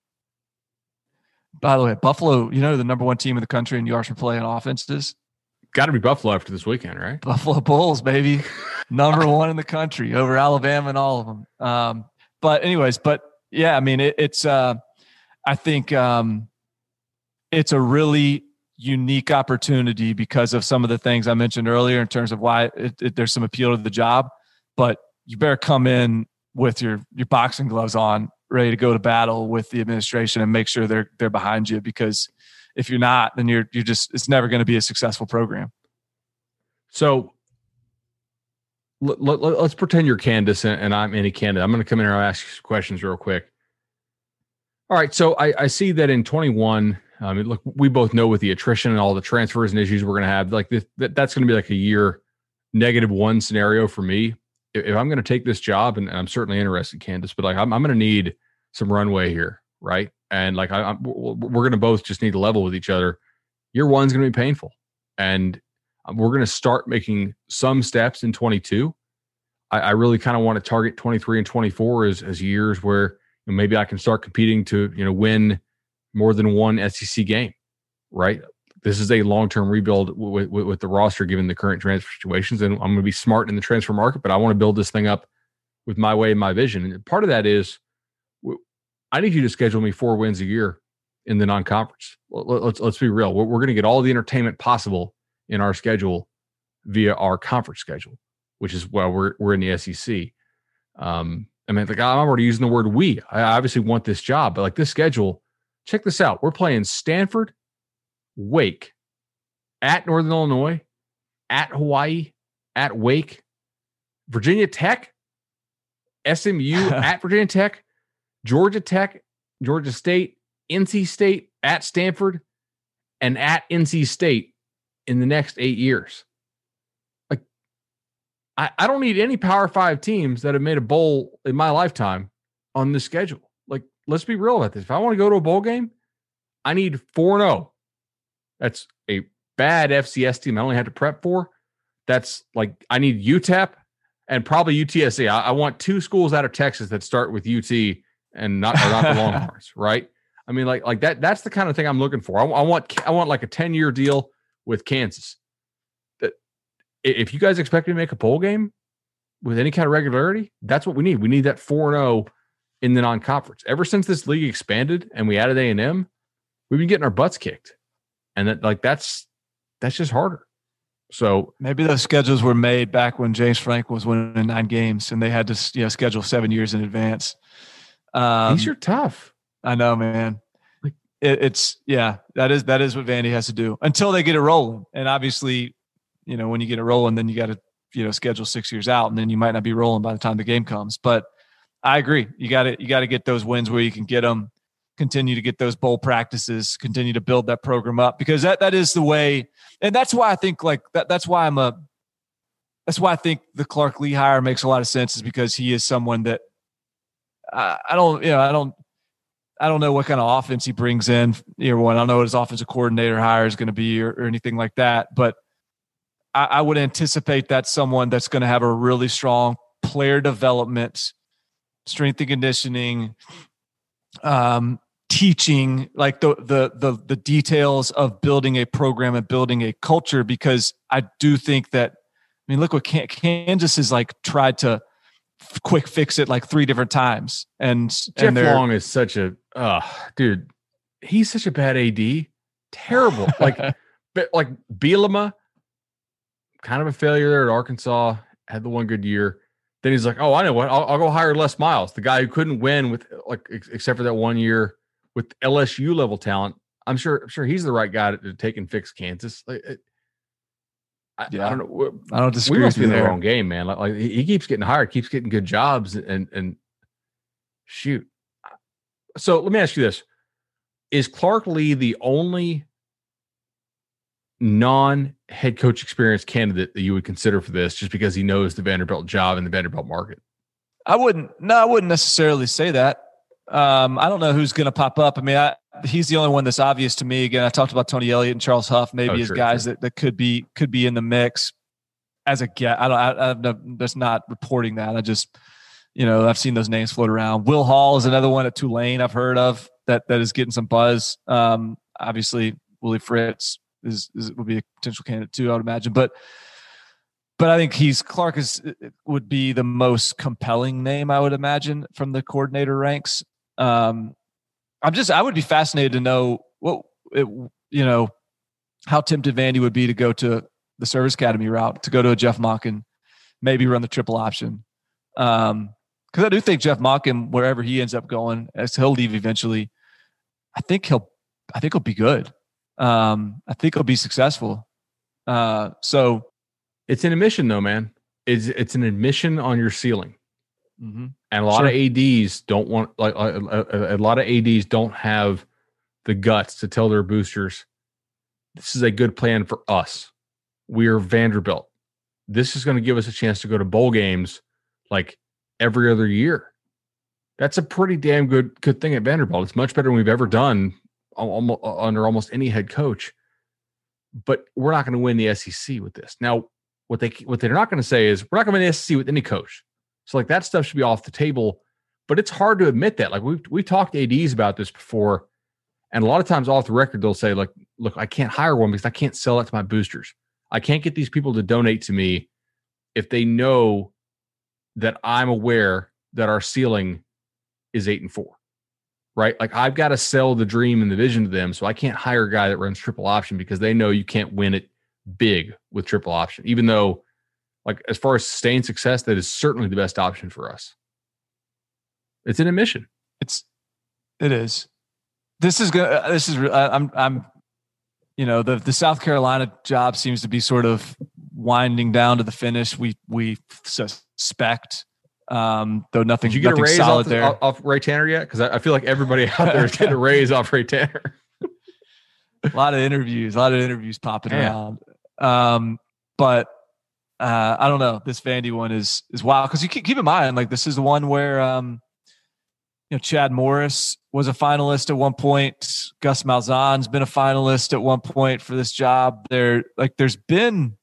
the way, Buffalo, the number one team in the country in yards per play on offenses. Got to be Buffalo after this weekend, right? Buffalo Bulls, baby. Number one in the country over Alabama and all of them. But yeah, it's I think it's a really unique opportunity because of some of the things I mentioned earlier in terms of why there's some appeal to the job. But you better come in with your boxing gloves on, ready to go to battle with the administration and make sure they're behind you, because if you're not, then you're just, it's never going to be a successful program. So let's pretend you're Candace and I'm any candidate. I'm going to come in here and ask you some questions real quick. All right. So I see that in 21, look, we both know with the attrition and all the transfers and issues we're going to have, that's going to be like a year -1 scenario for me. If I'm going to take this job, and I'm certainly interested, Candace, but I'm going to need some runway here, right? And we're going to both just need to level with each other. Year one's going to be painful, and we're going to start making some steps in 22. I really kind of want to target 23 and 24 as years where maybe I can start competing to win more than one SEC game, right? This is a long-term rebuild with the roster, given the current transfer situations. And I'm going to be smart in the transfer market, but I want to build this thing up with my way and my vision. And part of that is I need you to schedule me 4 wins a year in the non-conference. Let's be real. We're going to get all the entertainment possible in our schedule via our conference schedule, which is why we're in the SEC. I mean, like, I'm already using the word we. I obviously want this job, but like this schedule, check this out. We're playing Stanford, Wake, at Northern Illinois, at Hawaii, at Wake, Virginia Tech, SMU, at Virginia Tech, Georgia Tech, Georgia State, NC State, at Stanford, and at NC State in the next 8 years. Like, I don't need any Power 5 teams that have made a bowl in my lifetime on this schedule. Like, let's be real about this. If I want to go to a bowl game, I need 4-0. That's a bad FCS team I only had to prep for. That's like, I need UTEP and probably UTSA. I want 2 schools out of Texas that start with UT and not the Longhorns, right? I mean, like that. That's the kind of thing I'm looking for. I want like a 10-year deal with Kansas. That if you guys expect me to make a bowl game with any kind of regularity, that's what we need. We need that 4-0 in the non-conference. Ever since this league expanded and we added A&M, we've been getting our butts kicked, and that's just harder. So maybe those schedules were made back when James Frank was winning 9 games, and they had to schedule 7 years in advance. These are tough. I know, man. It's that is what Vandy has to do until they get it rolling. And obviously, when you get it rolling, then you got to schedule 6 years out, and then you might not be rolling by the time the game comes. But I agree, you got to get those wins where you can get them. Continue to get those bowl practices. Continue to build that program up, because that is the way. And that's why I think that's why I think the Clark Lea hire makes a lot of sense, is because he is someone that I don't know what kind of offense he brings in year one. I don't know what his offensive coordinator hire is going to be or anything like that. But I would anticipate that's someone that's going to have a really strong player development, strength and conditioning, teaching, like the details of building a program and building a culture. Because I do think that, look what Kansas has like tried to quick fix it like 3 different times. And Jeff Long is such a dude. He's such a bad AD. Terrible. like Bielema, kind of a failure there at Arkansas. Had the one good year. Then he's like, oh, I know what? I'll go hire Les Miles, the guy who couldn't win with except for that 1 year with LSU level talent. I'm sure he's the right guy to take and fix Kansas. I don't know. I don't disagree. We must be in the there. wrong game, man. Like he keeps getting hired, keeps getting good jobs, and shoot. So let me ask you this: is Clark Lea the only non-head coach experience candidate that you would consider for this, just because he knows the Vanderbilt job and the Vanderbilt market? I wouldn't necessarily say that. I don't know who's going to pop up. He's the only one that's obvious to me. Again, I talked about Tony Elliott and Charles Huff, maybe as guys that could be in the mix as a guess. I'm just not reporting that. I just, I've seen those names float around. Will Hall is another one at Tulane I've heard of that is getting some buzz. Obviously, Willie Fritz would be a potential candidate too, I would imagine. But I think Clark would be the most compelling name, I would imagine, from the coordinator ranks. I would be fascinated to know how tempted Vandy would be to go to the Service Academy route, to go to a Jeff Monken, maybe run the triple option. Because I do think Jeff Monken, wherever he ends up going, as he'll leave eventually, I think he'll be good. I think he'll be successful. So it's an admission, though, man. It's an admission on your ceiling. Mm-hmm. And a lot of ADs don't want, a lot of ADs don't have the guts to tell their boosters, this is a good plan for us. We are Vanderbilt. This is going to give us a chance to go to bowl games like every other year. That's a pretty damn good thing at Vanderbilt. It's much better than we've ever done under almost any head coach. But we're not going to win the SEC with this. Now, what they're not going to say is we're not going to win the SEC with any coach. So like that stuff should be off the table, but it's hard to admit that. Like we've talked to ADs about this before, and a lot of times off the record they'll say like, look, I can't hire one because I can't sell it to my boosters. I can't get these people to donate to me if they know that I'm aware that our ceiling is 8-4. right? Like I've got to sell the dream and the vision to them. So I can't hire a guy that runs triple option because they know you can't win it big with triple option, even though like as far as sustained success, that is certainly the best option for us. It's an admission. It is. This is good. I'm the South Carolina job seems to be sort of winding down to the finish. We suspect, though nothing. Did you get a raise solid there off Ray Tanner yet? Because I feel like everybody out there is getting a raise off Ray Tanner. A lot of interviews popping around. But I don't know. This Vandy one is wild because you keep in mind, like this is the one where Chad Morris was a finalist at one point. Gus Malzahn's been a finalist at one point for this job. There's been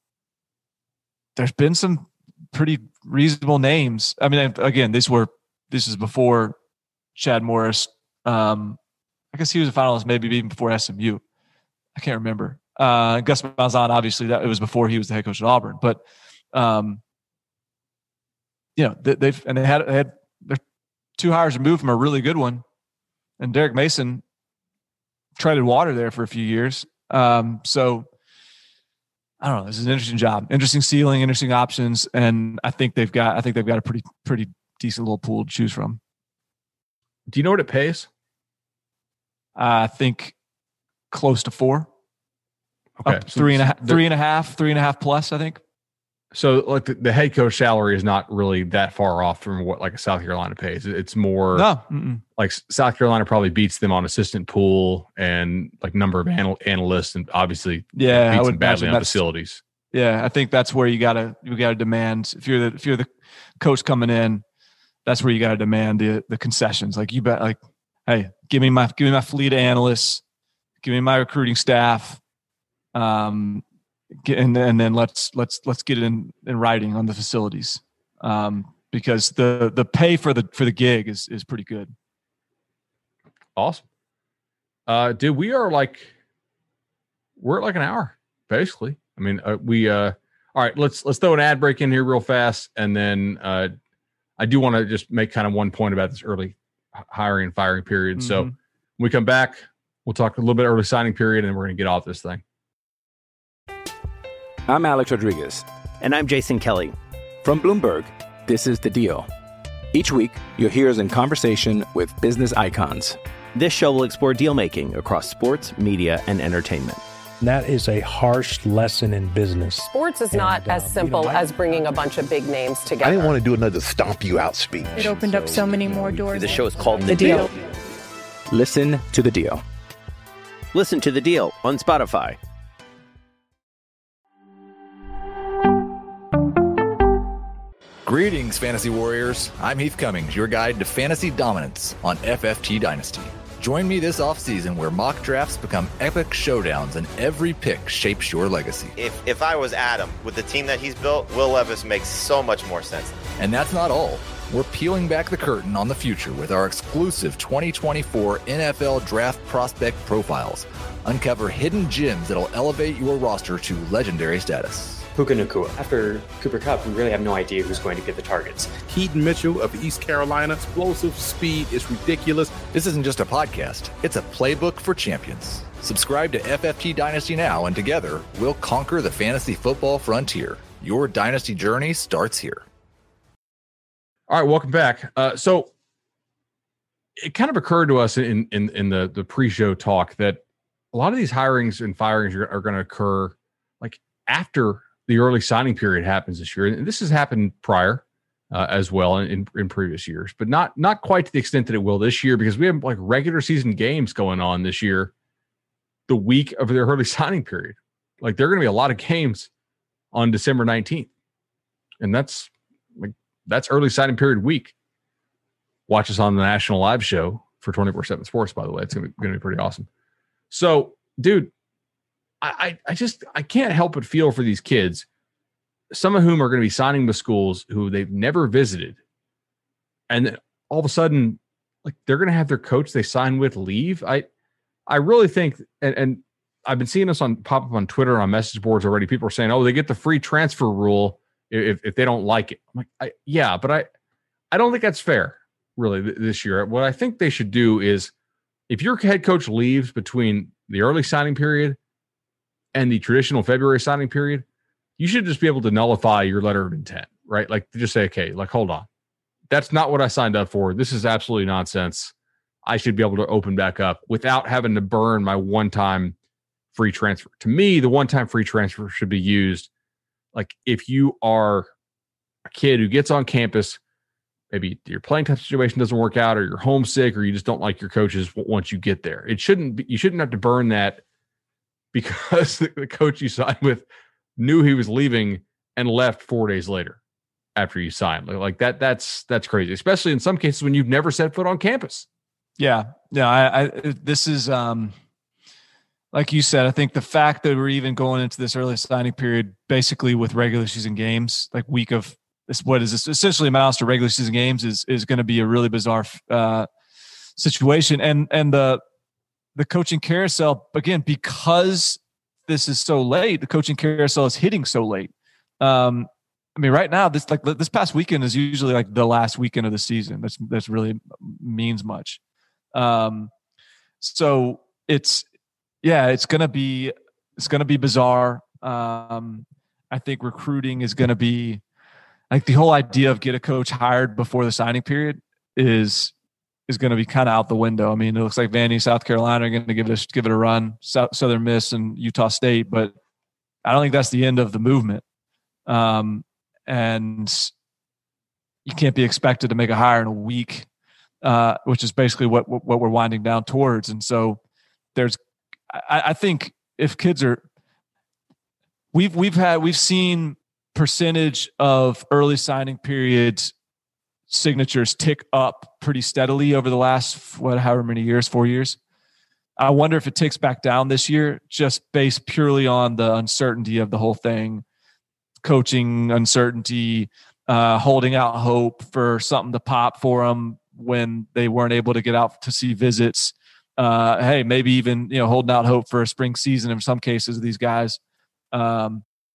some pretty reasonable names. I mean, again, this is before Chad Morris. I guess he was a finalist maybe even before SMU. I can't remember. Gus Malzahn, obviously, that it was before he was the head coach at Auburn. But they're 2 hires removed from a really good one, and Derek Mason treaded water there for a few years. So I don't know. This is an interesting job, interesting ceiling, interesting options, and I think they've got a pretty decent little pool to choose from. Do you know what it pays? I think close to 4. Okay, so 3.5 plus. I think. So, like the head coach salary is not really that far off from what like a South Carolina pays. It's more like South Carolina probably beats them on assistant pool and like number of analysts, and obviously beats them badly on facilities. Yeah, I think that's where you gotta demand if you're the coach coming in. That's where you gotta demand the concessions. Like you bet, like, hey, give me my fleet of analysts, give me my recruiting staff. And then let's get it in writing on the facilities, because the pay for the gig is pretty good. Awesome, dude. We're at like an hour basically. I mean, all right. Let's throw an ad break in here real fast, and then I do want to just make kind of one point about this early hiring and firing period. Mm-hmm. So when we come back, we'll talk a little bit early signing period, and we're going to get off this thing. I'm Alex Rodriguez. And I'm Jason Kelly. From Bloomberg, this is The Deal. Each week, you'll hear us in conversation with business icons. This show will explore deal-making across sports, media, and entertainment. That is a harsh lesson in business. Sports is not as simple as bringing a bunch of big names together. I didn't want to do another stomp you out speech. It opened up so many more doors. The show is called The Deal. Listen to The Deal. Listen to The Deal on Spotify. Greetings, Fantasy Warriors. I'm Heath Cummings, your guide to fantasy dominance on FFT Dynasty. Join me this offseason where mock drafts become epic showdowns and every pick shapes your legacy. If I was Adam, with the team that he's built, Will Levis makes so much more sense. And that's not all. We're peeling back the curtain on the future with our exclusive 2024 NFL Draft Prospect Profiles. Uncover hidden gems that'll elevate your roster to legendary status. Puka Nacua. After Cooper Kupp, we really have no idea who's going to get the targets. Keaton Mitchell of East Carolina, explosive speed is ridiculous. This isn't just a podcast, it's a playbook for champions. Subscribe to FFT Dynasty now, and together, we'll conquer the fantasy football frontier. Your dynasty journey starts here. All right, welcome back. So it kind of occurred to us in the pre-show talk that a lot of these hirings and firings are going to occur like after the early signing period happens this year. And this has happened prior as well in previous years, but not quite to the extent that it will this year, because we have like regular season games going on this year the week of their early signing period. Like there are going to be a lot of games on December 19th. And that's early signing period week. Watch us on the national live show for 24/7 Sports, by the way. It's going to be pretty awesome. So, dude, I can't help but feel for these kids, some of whom are going to be signing with schools who they've never visited. And then all of a sudden, like they're going to have their coach they sign with leave. I really think, and I've been seeing this pop up on Twitter and on message boards already. People are saying, oh, they get the free transfer rule if they don't like it. I'm like, but I don't think that's fair, really, this year. What I think they should do is if your head coach leaves between the early signing period and the traditional February signing period, you should just be able to nullify your letter of intent, right? Like to just say, okay, like, hold on. That's not what I signed up for. This is absolutely nonsense. I should be able to open back up without having to burn my one-time free transfer. To me, the one-time free transfer should be used like if you are a kid who gets on campus, maybe your playing time situation doesn't work out, or you're homesick, or you just don't like your coaches once you get there. You shouldn't have to burn that because the coach you signed with knew he was leaving and left 4 days later after you signed. Like that's crazy, especially in some cases when you've never set foot on campus. Yeah. This is, like you said, I think the fact that we're even going into this early signing period, basically with regular season games, like week of this, what is this essentially amounts to regular season games, is going to be a really bizarre situation. And the coaching carousel, again, because this is so late, the coaching carousel is hitting so late. I mean, right now, this past weekend is usually like the last weekend of the season. That's really means much. So it's gonna be bizarre. I think recruiting is gonna be like the whole idea of get a coach hired before the signing period is gonna be kind of out the window. I mean, it looks like Vandy, South Carolina are gonna give it a run, Southern Miss and Utah State, but I don't think that's the end of the movement. And you can't be expected to make a hire in a week, which is basically what we're winding down towards. And so I think if kids are, we've seen percentage of early signing periods signatures tick up pretty steadily over the last, however many years, 4 years. I wonder if it ticks back down this year, just based purely on the uncertainty of the whole thing, coaching uncertainty, holding out hope for something to pop for them when they weren't able to get out to see visits. Hey, maybe even, holding out hope for a spring season in some cases of these guys. I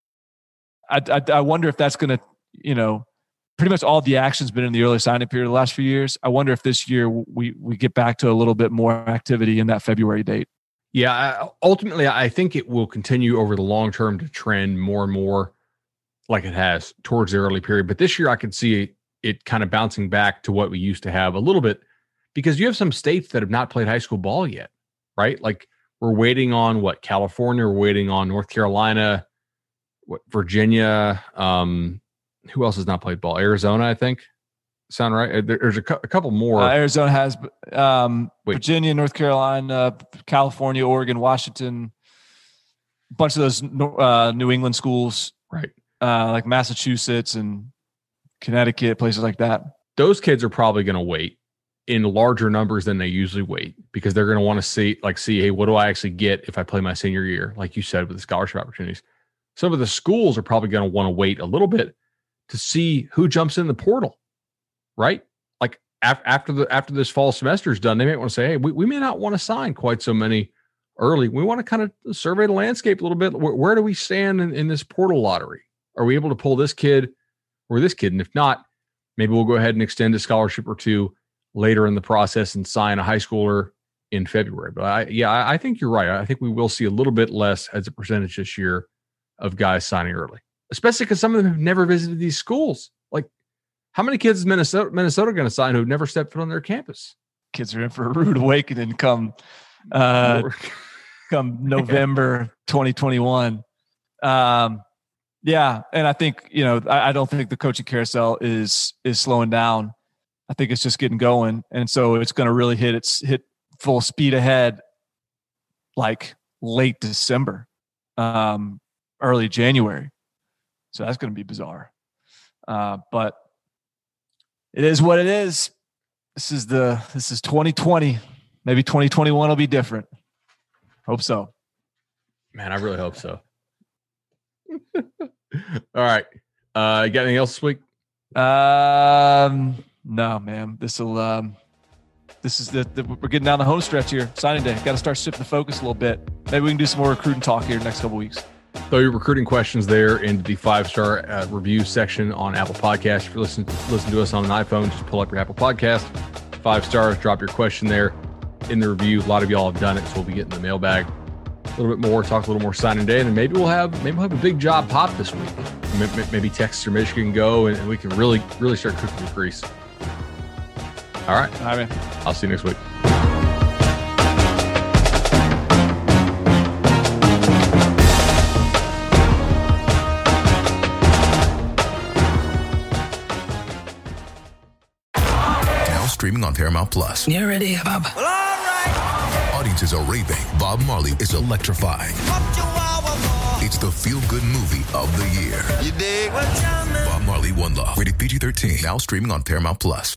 wonder if that's going to, pretty much all the action's been in the early signing period the last few years. I wonder if this year we get back to a little bit more activity in that February date. Yeah, ultimately, I think it will continue over the long term to trend more and more like it has towards the early period. But this year I could see it kind of bouncing back to what we used to have a little bit, because you have some states that have not played high school ball yet, right? Like we're waiting on California, we're waiting on North Carolina, Virginia. Who else has not played ball? Arizona, I think. Sound right? There's a couple more. Arizona has Virginia, North Carolina, California, Oregon, Washington, a bunch of those New England schools, right? Like Massachusetts and Connecticut, places like that. Those kids are probably going to wait in larger numbers than they usually wait, because they're going to want to see, hey, what do I actually get if I play my senior year? Like you said, with the scholarship opportunities. Some of the schools are probably going to want to wait a little bit to see who jumps in the portal, right? Like after this fall semester is done, they may want to say, hey, we may not want to sign quite so many early. We want to kind of survey the landscape a little bit. Where do we stand in this portal lottery? Are we able to pull this kid or this kid? And if not, maybe we'll go ahead and extend a scholarship or two later in the process and sign a high schooler in February. But I think you're right. I think we will see a little bit less as a percentage this year of guys signing early, especially because some of them have never visited these schools. Like, how many kids is Minnesota going to sign who have never stepped foot on their campus? Kids are in for a rude awakening come November 2021. Yeah, and I think, I don't think the coaching carousel is slowing down. I think it's just getting going, and so it's going to really hit full speed ahead, like late December, early January. So that's going to be bizarre, but it is what it is. This is 2020. Maybe 2021 will be different. Hope so. Man, I really hope so. All right. You got anything else this week? No, man. This is we're getting down the home stretch here. Signing day. Got to start shifting the focus a little bit. Maybe we can do some more recruiting talk here next couple weeks. Throw your recruiting questions there into the 5-star review section on Apple Podcasts. If you listen to us on an iPhone, just pull up your Apple Podcast, 5 stars, drop your question there. in the review. A lot of y'all have done it, so we'll be getting the mailbag a little bit more, talk a little more signing day, and then maybe we'll have a big job pop this week. Maybe Texas or Michigan go, and we can really start cooking with grease. All right. All right, man. I'll see you next week. Streaming on Paramount Plus. You ready, Bob? Well, all right. Audiences are raving. Bob Marley is electrifying. It's the feel-good movie of the year. You dig? Bob Marley, One Love. Rated PG-13. Now streaming on Paramount Plus.